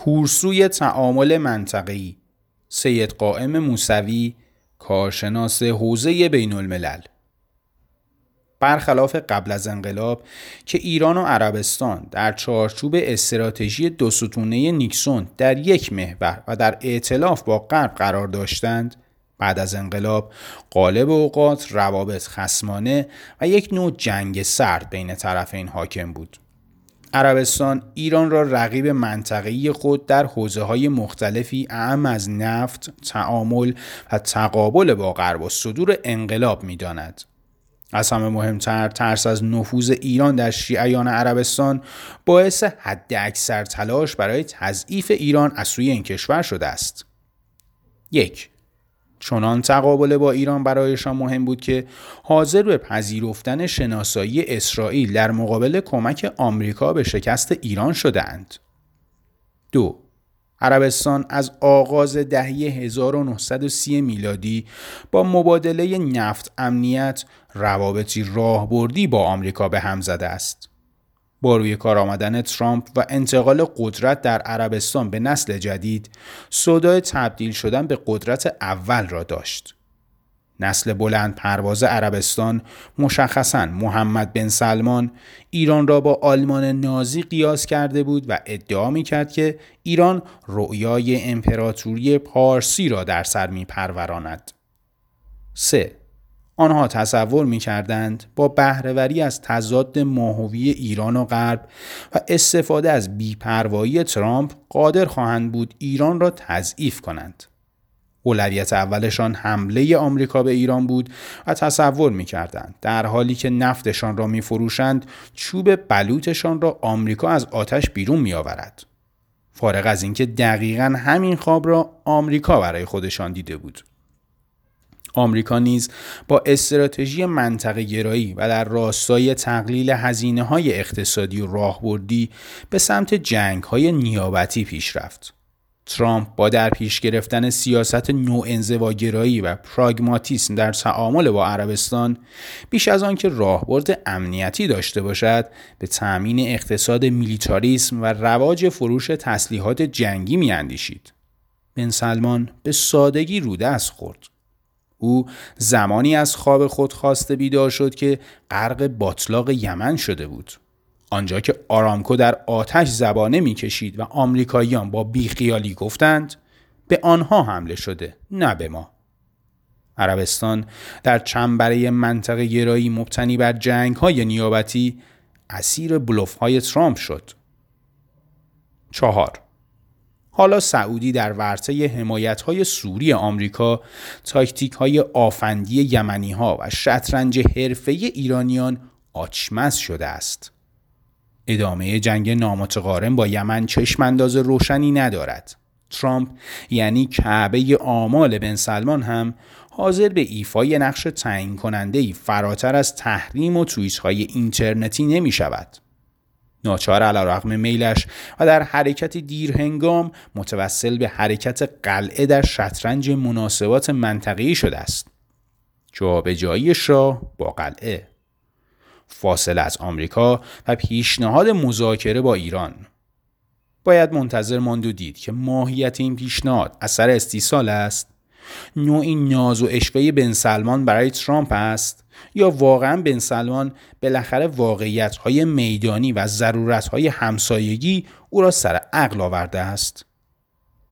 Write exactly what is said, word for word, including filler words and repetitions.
کورسوی تعامل منطقه‌ای، سید قائم موسوی، کارشناس حوزه بین الملل. برخلاف قبل از انقلاب که ایران و عربستان در چارچوب استراتژی دو ستونه نیکسون در یک محور و در ائتلاف با غرب قرار داشتند، بعد از انقلاب غالب اوقات روابط خصمانه و یک نوع جنگ سرد بین طرفین حاکم بود. عربستان ایران را رقیب منطقه‌ای خود در حوزه‌های مختلفی اعم از نفت، تعامل و تقابل با غرب و صدور انقلاب می‌داند. از همه مهمتر ترس از نفوذ ایران در شیعیان عربستان باعث حد اکثر تلاش برای تضعیف ایران از سوی این کشور شده است. یک، چنان تقابل با ایران برایشان مهم بود که حاضر به پذیرفتن شناسایی اسرائیل در مقابل کمک آمریکا به شکست ایران شدند. دو، عربستان از آغاز دهه هزار و نهصد و سی میلادی با مبادله نفت امنیت روابطی راهبردی با آمریکا به هم زده است. با روی کار آمدن ترامپ و انتقال قدرت در عربستان به نسل جدید، سودای تبدیل شدن به قدرت اول را داشت. نسل بلند پرواز عربستان، مشخصاً محمد بن سلمان، ایران را با آلمان نازی قیاس کرده بود و ادعا می‌کرد که ایران رؤیای امپراتوری پارسی را در سر می‌پروراند. سه، آنها تصور می‌کردند با بهره‌وری از تضاد ماهوی ایران و غرب و استفاده از بی‌پروایی ترامپ قادر خواهند بود ایران را تضعیف کنند. اولویت اولشان حمله آمریکا به ایران بود و تصور می‌کردند در حالی که نفتشان را می‌فروشند چوب بلوطشان را آمریکا از آتش بیرون می‌آورد. فارغ از اینکه دقیقاً همین خواب را آمریکا برای خودشان دیده بود. آمریکا نیز با استراتژی منطقه گرایی و در راستای تقلیل هزینه‌های اقتصادی و راهبردی به سمت جنگ‌های نیابتی پیش رفت. ترامپ با در پیش گرفتن سیاست نوانزواگرایی و پراگماتیسم در تعامل با عربستان، بیش از آن که راهبرد امنیتی داشته باشد، به تأمین اقتصاد میلیتاریسم و رواج فروش تسلیحات جنگی می‌اندیشید. بن سلمان به سادگی رودست خورد. او زمانی از خواب خود خواسته بیدار شد که غرق باتلاق یمن شده بود. آنجا که آرامکو در آتش زبانه می‌کشید و آمریکاییان با بیخیالی گفتند به آنها حمله شده، نه به ما. عربستان در چنبره منطقه گرایی مبتنی بر جنگ‌های نیابتی اسیر بلوف‌های ترامپ شد. چهار، حالا سعودی در ورطه حمایت‌های سوری آمریکا، تاکتیک‌های آفندی یمنی‌ها و شطرنج حرفه‌ای ایرانیان آچمز شده است. ادامه جنگ نامتقارن با یمن چشم انداز روشنی ندارد. ترامپ یعنی کعبه آمال بن سلمان هم حاضر به ایفای نقش تعیین کننده‌ای فراتر از تحریم و توییت‌های اینترنتی نمی شود. ناچار علیرغم میلش و در حرکتی دیرهنگام متوسل به حرکت قلعه در شطرنج مناسبات منطقه‌ای شده است. جابجایی شاه با قلعه، فاصله از آمریکا و پیشنهاد مذاکره با ایران. باید منتظر ماند و دید که ماهیت این پیشنهاد اثر استیصال است، نوعی ناز و عشوه بن سلمان برای ترامپ است، یا واقعا بن سلمان بالاخره واقعیت‌های میدانی و ضرورت‌های همسایگی او را سر عقل آورده است.